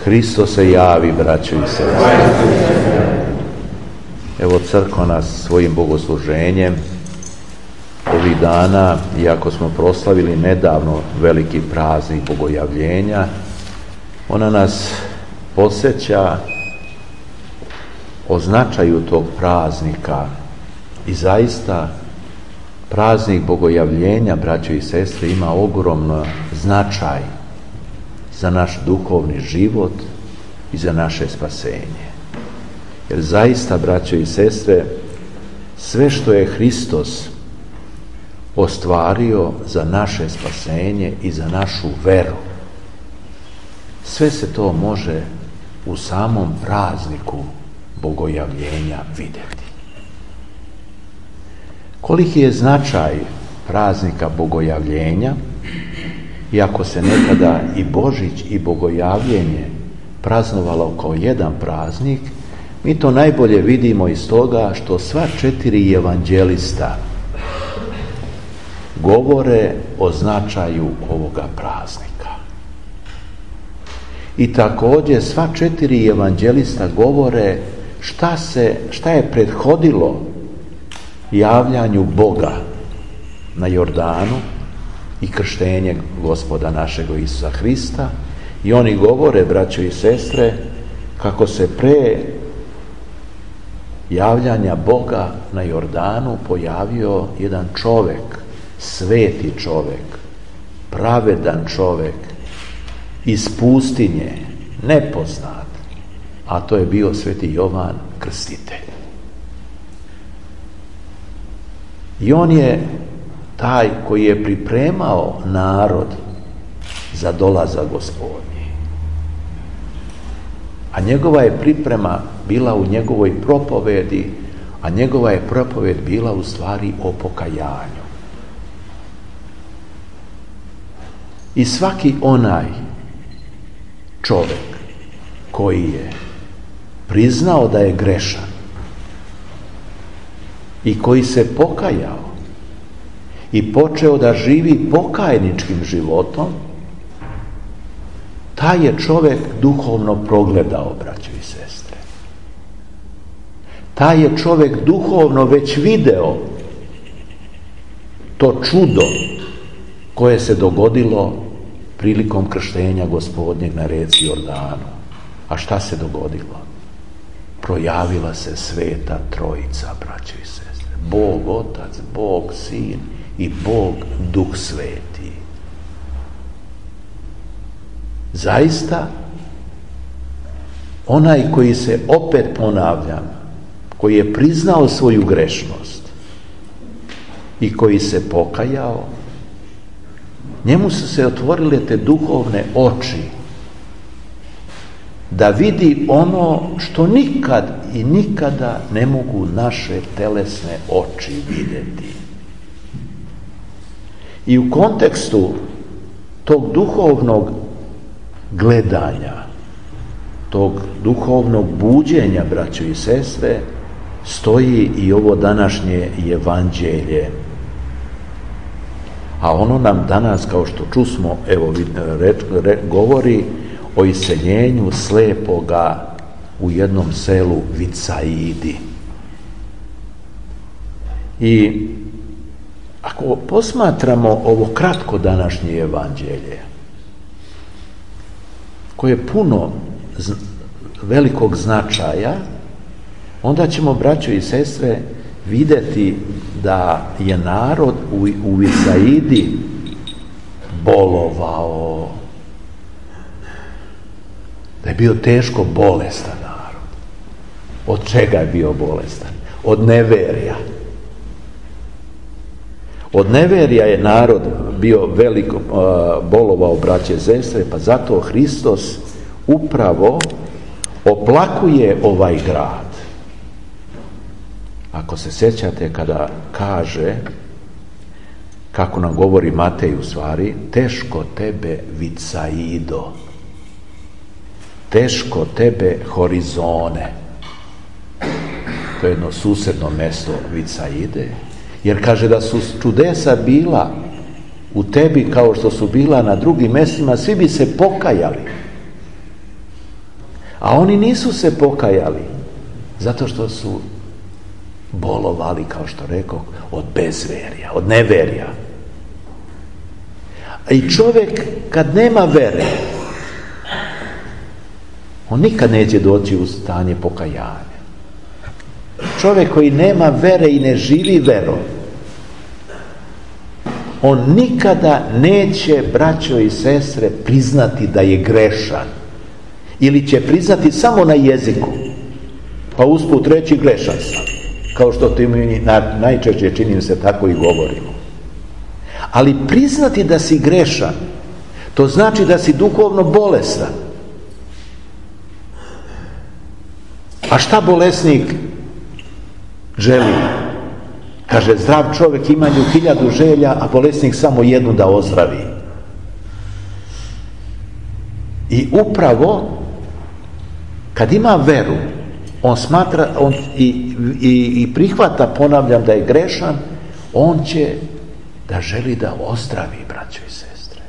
Hristos se javi, braćo i sestre. Evo, crkva nas svojim bogosluženjem ovih dana, iako smo proslavili nedavno veliki praznik Bogojavljenja, ona nas podsjeća o značaju tog praznika. I zaista praznik Bogojavljenja, braćo i sestre, ima ogromno značaj za naš duhovni život i za naše spasenje. Jer zaista, braćo i sestre, sve što je Hristos ostvario za naše spasenje i za našu veru, sve se to može u samom prazniku Bogojavljenja vidjeti. Koliki je značaj praznika Bogojavljenja, iako se nekada i Božić i Bogojavljenje praznovalo kao jedan praznik, mi to najbolje vidimo iz toga što sva 4 evanđelista govore o značaju ovoga praznika. I također sva 4 evanđelista govore šta je prethodilo javljanju Boga na Jordanu i krštenje Gospoda našega Isusa Hrista. I oni govore, braćo i sestre, kako se pre javljanja Boga na Jordanu pojavio jedan čovjek, sveti čovjek, pravedan čovjek iz pustinje, nepoznat, a to je bio sveti Jovan Krstitelj. I on je taj koji je pripremao narod za dolazak Gospodnji. A njegova je priprema bila u njegovoj propovedi, a njegova je propoved bila u stvari o pokajanju. I svaki onaj čovjek koji je priznao da je grešan i koji se pokajao i počeo da živi pokajničkim životom, taj je čovjek duhovno progledao, braćo i sestre. Taj je čovjek duhovno već video to čudo koje se dogodilo prilikom krštenja Gospodnjeg na rijeci Jordanu. A šta se dogodilo? Projavila se sveta trojica, braćo i sestre. Bog Otac, Bog Sin i Bog Duh Sveti. Zaista, onaj koji se, opet ponavljam, koji je priznao svoju grešnost i koji se pokajao, njemu su se otvorile te duhovne oči da vidi ono što nikad i nikada ne mogu naše telesne oči vidjeti. I u kontekstu tog duhovnog gledanja, tog duhovnog buđenja, braćo i sestre, stoji i ovo današnje evanđelje. A ono nam danas, kao što čusmo, evo govori o iseljenju slepoga u jednom selu Vicaidi. I ako posmatramo ovo kratko današnje evanđelje, koje je puno velikog značaja, onda ćemo, braćo i sestre, vidjeti da je narod u Vicaidi bolovao, da je bio teško bolestan narod. Od čega je bio bolestan? Od neverja. Od neverja je narod bio veliko bolovao, braće i sestre, pa zato Hristos upravo oplakuje ovaj grad. Ako se sjećate kada kaže, kako nam govori Matej u stvari, teško tebe Vicaido, teško tebe Horizone. To je jedno susjedno mjesto Vicaide, jer kaže da su čudesa bila u tebi kao što su bila na drugim mjestima, svi bi se pokajali. A oni nisu se pokajali, zato što su bolovali, kao što rekao, od bezverja, od neverja. I čovjek kad nema vere, on nikad neće doći u stanje pokajanja. Čovjek koji nema vere i ne živi verom, on nikada neće, braćo i sestre, priznati da je grešan. Ili će priznati samo na jeziku, pa usput reći grešan sam. Kao što to mi najčešće, čini se, tako i govorimo. Ali priznati da si grešan, to znači da si duhovno bolestan. A šta bolesnik želi? Kaže, zdrav čovjek ima 1000 želja, a bolesnik samo jednu da ozdravi. I upravo kad ima veru, on smatra i prihvata, ponavljam, da je grešan, on će da želi da ozdravi, braćo i sestre.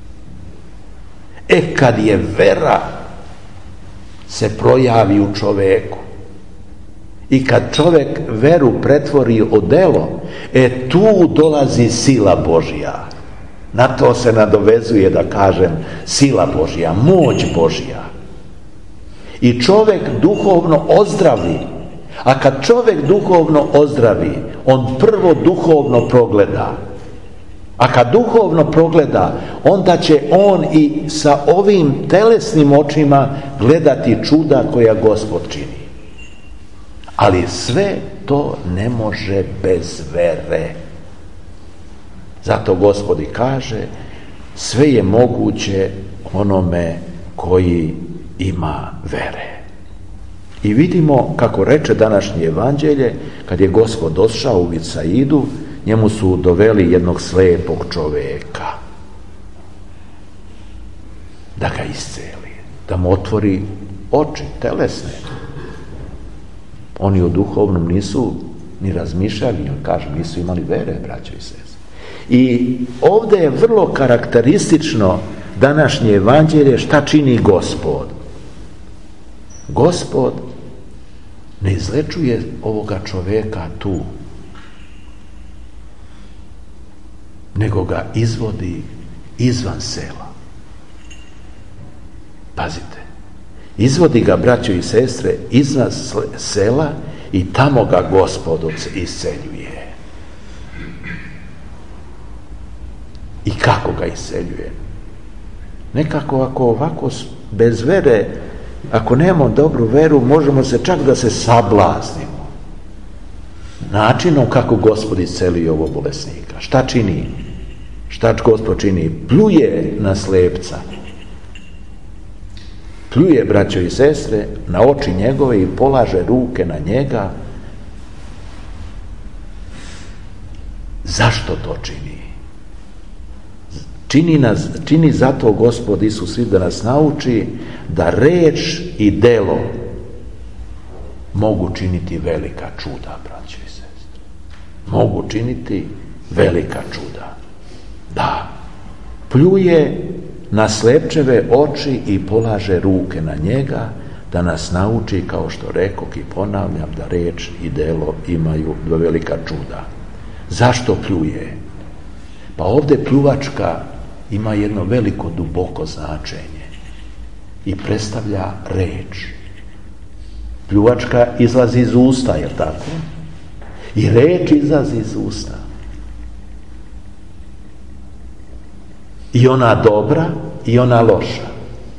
Kad je vera se projavi u čoveku i kad čovjek veru pretvori u delo, tu dolazi sila Božja. Na to se nadovezuje, da kažem, sila Božja, moć Božja. I čovjek duhovno ozdravi. A kad čovjek duhovno ozdravi, on prvo duhovno progleda. A kad duhovno progleda, onda će on i sa ovim telesnim očima gledati čuda koja Gospod čini. Ali sve to ne može bez vere. Zato Gospod i kaže, sve je moguće onome koji ima vere. I vidimo kako reče današnje evanđelje, kad je Gospod došao u Vicaidu, njemu su doveli jednog slijepog čovjeka da ga isceli, da mu otvori oči telesne. Oni u duhovnom nisu ni razmišljali, jer kažem, nisu imali vere, braćo i sestre. I ovdje je vrlo karakteristično današnje evanđelje šta čini Gospod. Gospod ne izlečuje ovoga čovjeka tu, nego ga izvodi izvan sela. Pazite, izvodi ga, braćo i sestre, izvan sela i tamo ga Gospod isceljuje. I kako ga isceljuje? Nekako ako ovako bez vere, ako nemamo dobru veru, možemo se čak da se sablaznimo načinom kako Gospod isceluje ovog bolesnika. Šta čini? Šta Gospod čini? Pljuje na slepca. Pljuje, braćo i sestre, na oči njegove i polaže ruke na njega. Zašto to čini? Čini zato Gospod Isus da nas nauči da reč i delo mogu činiti velika čuda, braćo i sestre. Mogu činiti velika čuda. Da, pljuje na slepčeve oči i polaže ruke na njega, da nas nauči, kao što rekoh i ponavljam, da reč i delo imaju velika čuda. Zašto pljuje? Pa ovdje pljuvačka ima jedno veliko, duboko značenje i predstavlja reč. Pljuvačka izlazi iz usta, je tako? I reč izlazi iz usta. I ona dobra i ona loša.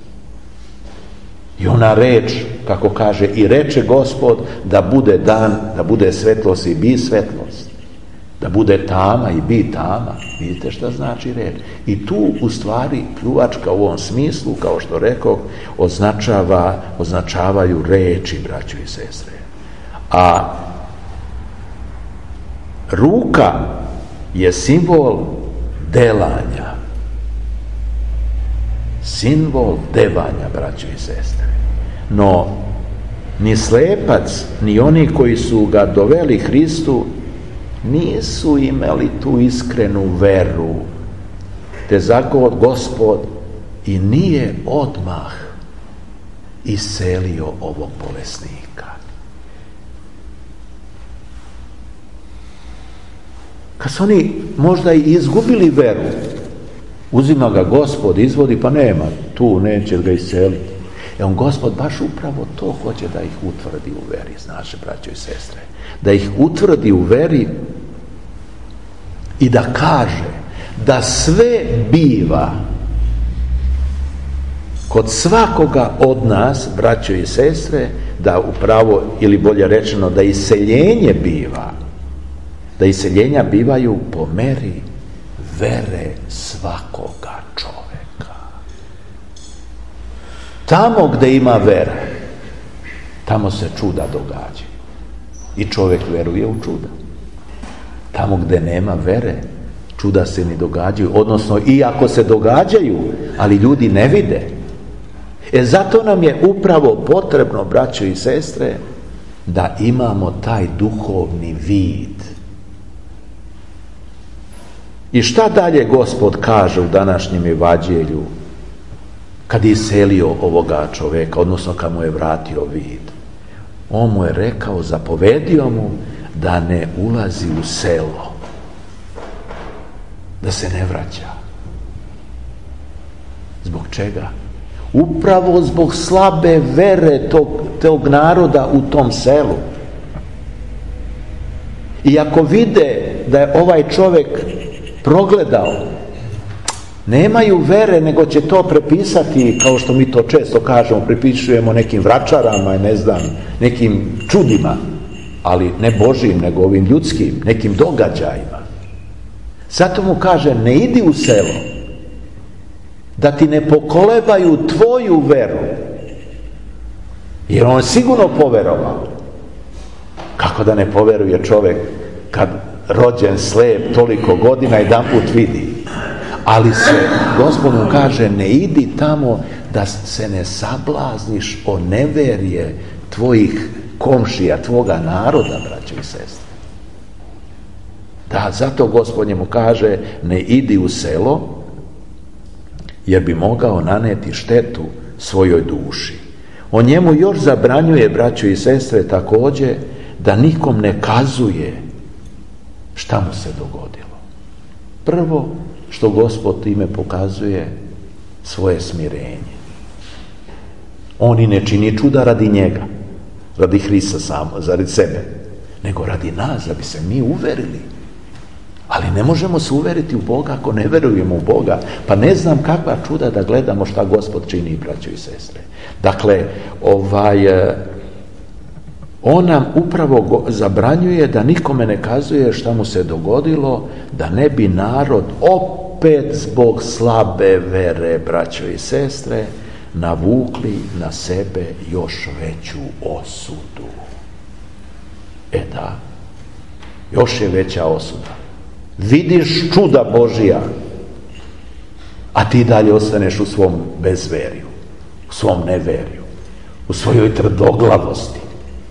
I ona reč, kako kaže, i reče Gospod da bude dan, da bude svetlost i bi svetlost. Da bude tama i bi tama. Vidite šta znači reč. I tu u stvari pljuvačka u ovom smislu, kao što rekao, označavaju reči, braćo i sestre. A ruka je simbol delanja. Simbol devanja, braćo i sestre. No, ni slepac, ni oni koji su ga doveli Hristu, nisu imali tu iskrenu veru, te zato Gospod i nije odmah iscelio ovog bolesnika. Kad su oni možda i izgubili veru, uzima ga Gospod, izvodi, pa nema, tu neće ga isceliti. On Gospod baš upravo to hoće da ih utvrdi u veri, znaš, braćo i sestre. Da ih utvrdi u veri i da kaže da sve biva kod svakoga od nas, braćo i sestre, da upravo, ili bolje rečeno, da iseljenje biva, da iseljenja bivaju po meri vere svakoga čoveka. Tamo gde ima vere, tamo se čuda događaju. I čovjek veruje u čuda. Tamo gde nema vere, čuda se ne događaju. Odnosno, i ako se događaju, ali ljudi ne vide. Zato nam je upravo potrebno, braćo i sestre, da imamo taj duhovni vid. I šta dalje Gospod kaže u današnjem evanđelju kad je iselio ovoga čovjeka, odnosno kad mu je vratio vid? On mu je rekao, zapovedio mu da ne ulazi u selo, da se ne vraća. Zbog čega? Upravo zbog slabe vere tog naroda u tom selu. I ako vide da je ovaj čovjek progledao, nemaju vere, nego će to prepisati, kao što mi to često kažemo, prepisujemo nekim vračarama, ne znam, nekim čudima, ali ne Božijim, nego ovim ljudskim, nekim događajima. Zato mu kaže, ne idi u selo, da ti ne pokolebaju tvoju veru, jer on sigurno poverovao. Kako da ne poveruje čovjek kad rođen slep toliko godina jedanput vidi? Ali se Gospod mu kaže, ne idi tamo da se ne sablazniš o neverje tvojih komšija, tvoga naroda, braćo i sestre. Da, zato Gospod njemu kaže, ne idi u selo, jer bi mogao naneti štetu svojoj duši. On njemu još zabranjuje, braćo i sestre, također, da nikom ne kazuje šta mu se dogodilo. Prvo što Gospod time pokazuje svoje smirenje. On i ne čini čuda radi njega, radi Hrista samo, radi sebe, nego radi nas, da bi se mi uverili. Ali ne možemo se uveriti u Boga ako ne verujemo u Boga. Pa ne znam kakva čuda da gledamo šta Gospod čini, braćo i sestre. Dakle, on nam upravo zabranjuje da nikome ne kazuje šta mu se dogodilo, da ne bi narod opet zbog slabe vere, braćo i sestre, navukli na sebe još veću osudu. Da, još je veća osuda. Vidiš čuda Božija, a ti dalje ostaneš u svom bezverju, u svom neverju, u svojoj tvrdoglavosti.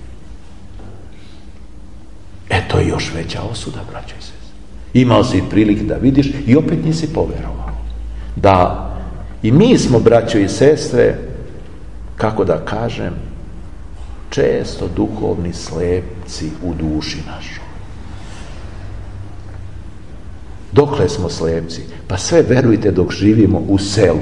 To je još veća osuda, braćo i sestre. Imao si prilike da vidiš i opet nisi poverovao. Da, i mi smo, braćo i sestre, kako da kažem, često duhovni slepci u duši našoj. Dokle smo slepci? Pa sve, verujte, dok živimo u selu.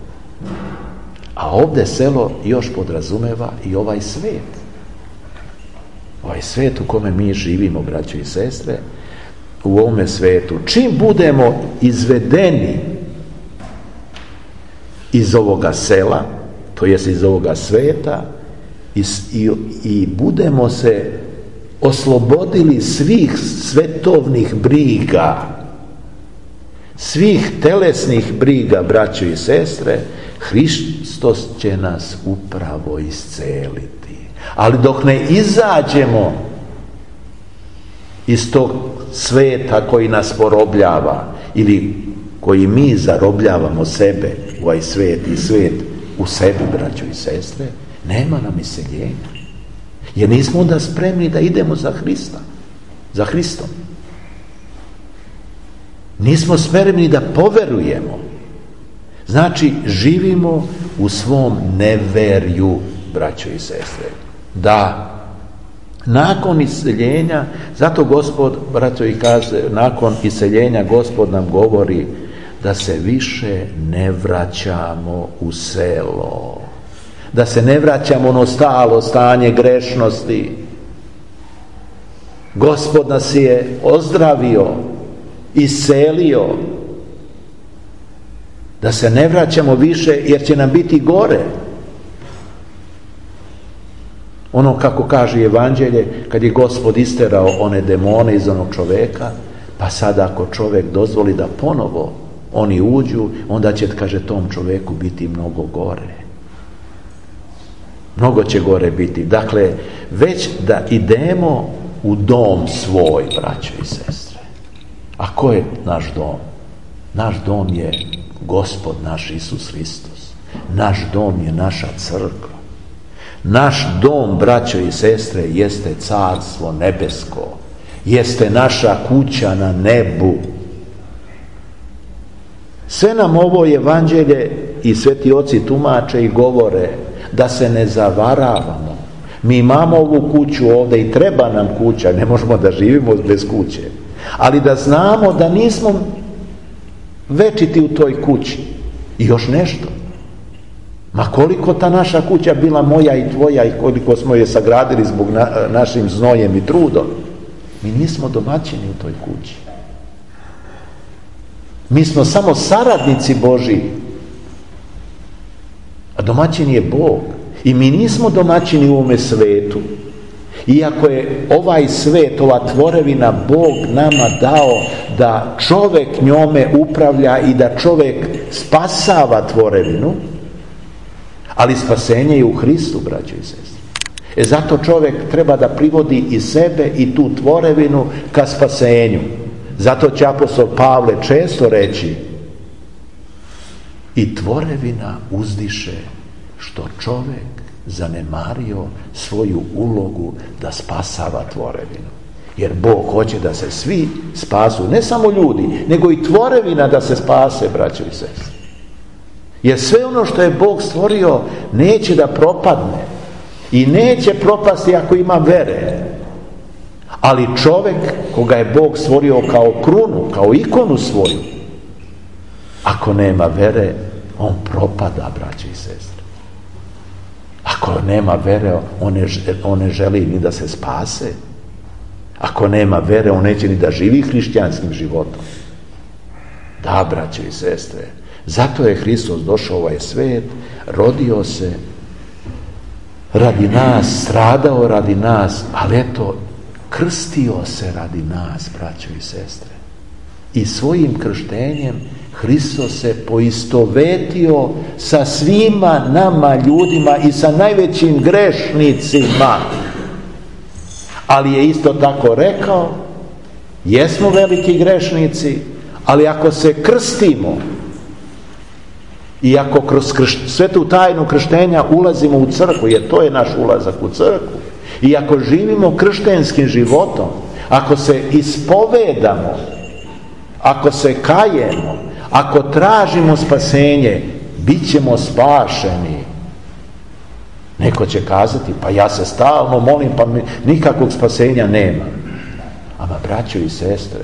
A ovdje selo još podrazumeva i ovaj svet. Ovaj svet u kome mi živimo, braćo i sestre, u ovome svetu. Čim budemo izvedeni iz ovoga sela, to jest iz ovoga sveta, i budemo se oslobodili svih svetovnih briga, svih telesnih briga, braćo i sestre, Hristos će nas upravo isceliti. Ali dok ne izađemo iz tog sveta koji nas porobljava, ili koji mi zarobljavamo sebe, ovaj svet i svet u sebi, braćo i sestre, nema nam iseljenja. Jer nismo onda spremni da idemo za Hrista, za Hristom. Nismo spremni da poverujemo. Znači, živimo u svom neverju, braćo i sestre. Da, nakon iseljenja, zato Gospod, braćo i kaže, nakon iseljenja Gospod nam govori da se više ne vraćamo u selo. Da se ne vraćamo u ono stalo stanje grešnosti. Gospod nas je ozdravio, iselio. Da se ne vraćamo više jer će nam biti gore. Ono kako kaže Evanđelje, kad je Gospod isterao one demone iz onog čoveka, pa sada ako čovjek dozvoli da ponovo oni uđu, onda će, kaže, tom čovjeku biti mnogo gore. Mnogo će gore biti. Dakle, već da idemo u dom svoj, braćo i sestre. A ko je naš dom? Naš dom je Gospod naš Isus Hristos. Naš dom je naša crkva. Naš dom, braćo i sestre, jeste carstvo nebesko. Jeste naša kuća na nebu. Sve nam ovo Evanđelje i sveti oci tumače i govore da se ne zavaravamo. Mi imamo ovu kuću ovdje i treba nam kuća, ne možemo da živimo bez kuće. Ali da znamo da nismo večiti u toj kući. I još nešto. Ma koliko ta naša kuća bila moja i tvoja i koliko smo je sagradili zbog našim znojem i trudom, mi nismo domaćini u toj kući. Mi smo samo saradnici Božji. A domaćin je Bog. I mi nismo domaćini u ovome svetu. Iako je ovaj svet, ova tvorevina, Bog nama dao da čovjek njome upravlja i da čovjek spasava tvorevinu, ali spasenje je u Hristu, braćo i sestre. Zato čovjek treba da privodi i sebe i tu tvorevinu ka spasenju. Zato će apostol Pavle često reći: i tvorevina uzdiše što čovjek zanemario svoju ulogu da spasava tvorevinu. Jer Bog hoće da se svi spasu, ne samo ljudi, nego i tvorevina da se spase, braćo i sestre. Jer sve ono što je Bog stvorio neće da propadne i neće propasti ako ima vere. Ali čovjek koga je Bog stvorio kao krunu, kao ikonu svoju, ako nema vere, on propada, braćo i sestre. Ako nema vere, on ne želi ni da se spase. Ako nema vere, on neće ni da živi hrišćanskim životom. Da, braćo i sestre, zato je Hristos došao u ovaj svet, rodio se radi nas, stradao radi nas, ali eto, krstio se radi nas, braćo i sestre. I svojim krštenjem Hristos se poistovetio sa svima nama ljudima i sa najvećim grešnicima. Ali je isto tako rekao, jesmo veliki grešnici, ali ako se krstimo i ako kroz svetu tajnu krštenja ulazimo u crkvu, jer to je naš ulazak u crkvu, i ako živimo krštenskim životom, ako se ispovedamo, ako se kajemo, ako tražimo spasenje, bit ćemo spašeni. Neko će kazati, pa ja se stalno molim, pa nikakvog spasenja nema. Ama, braćo i sestre,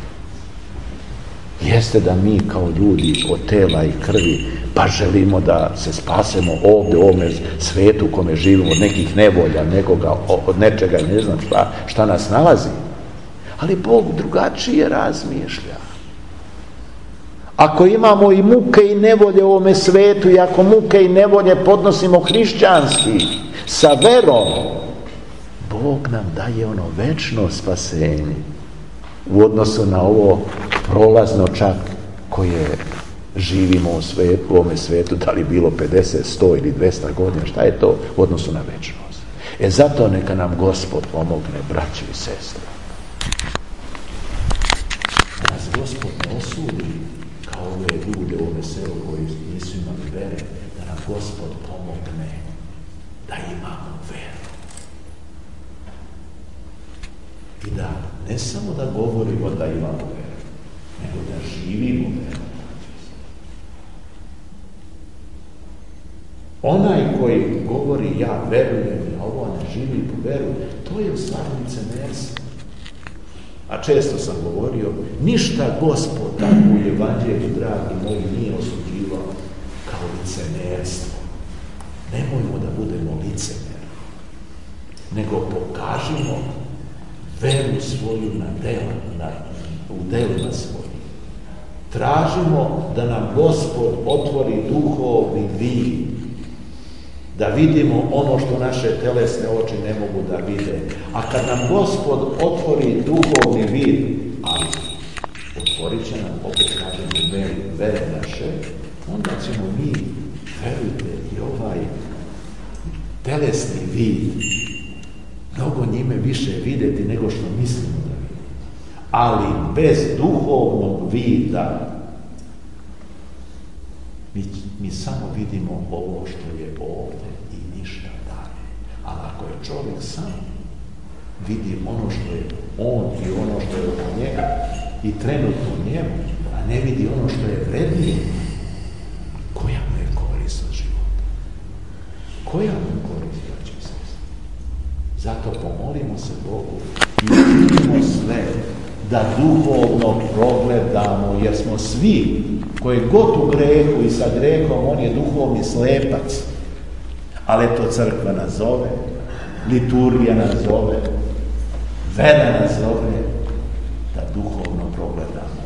jeste da mi kao ljudi od tela i krvi pa želimo da se spasemo ovdje u ovome svetu u kome živimo od nekih nevolja, nekoga, od nečega, ne znam šta nas nalazi. Ali Bog drugačije razmišlja. Ako imamo i muke i nevolje u ovome svetu i ako muke i nevolje podnosimo hrišćanski sa verom, Bog nam daje ono večno spasenje u odnosu na ovo prolazno čak koje živimo u ovome svetu, da li bilo 50, 100 ili 200 godina, šta je to u odnosu na večnost. Zato neka nam Gospod pomogne, braći i sestre. Da nas Gospod ne osudi kao ove ljude u ovome selu koji nisu imali vere, da nam Gospod pomogne da imamo veru. I da ne samo da govorimo da imamo veru, nego da živimo veru. Onaj koji govori ja verujem, a ovo ne živi po veru, to je u stvari licemerstvo. A često sam govorio, ništa Gospod tako u evanđelju, dragi moji, nije osuđivao kao licemerstvo. Nemojmo da budemo licemeri, nego pokažimo veru svoju u delima svojim. Tražimo da nam Gospod otvori duhovni vid, da vidimo ono što naše telesne oči ne mogu da vide. A kad nam Gospod otvori duhovni vid, ali otvorit će nam, opet kažemo, vere naše, onda ćemo mi, verujte, i ovaj telesni vid mnogo njime više videti nego što mislimo da vidimo. Ali bez duhovnog vida mi samo vidimo ovo što je ovdje i ništa dalje. Ali ako je čovjek sam vidi ono što je on i ono što je oko njega i trenutno njemu, a ne vidi ono što je vrednije, koja mu je korist od života? Koja mu je korist, braćo i sestre? Zato pomolimo se Bogu i učinimo sve da duhovno progledamo, jer smo svi, koji god u grehu i sa grehom, on je duhovni slepac. Ali to crkva nas zove, liturgija nas zove, vera nas zove, da duhovno progledamo.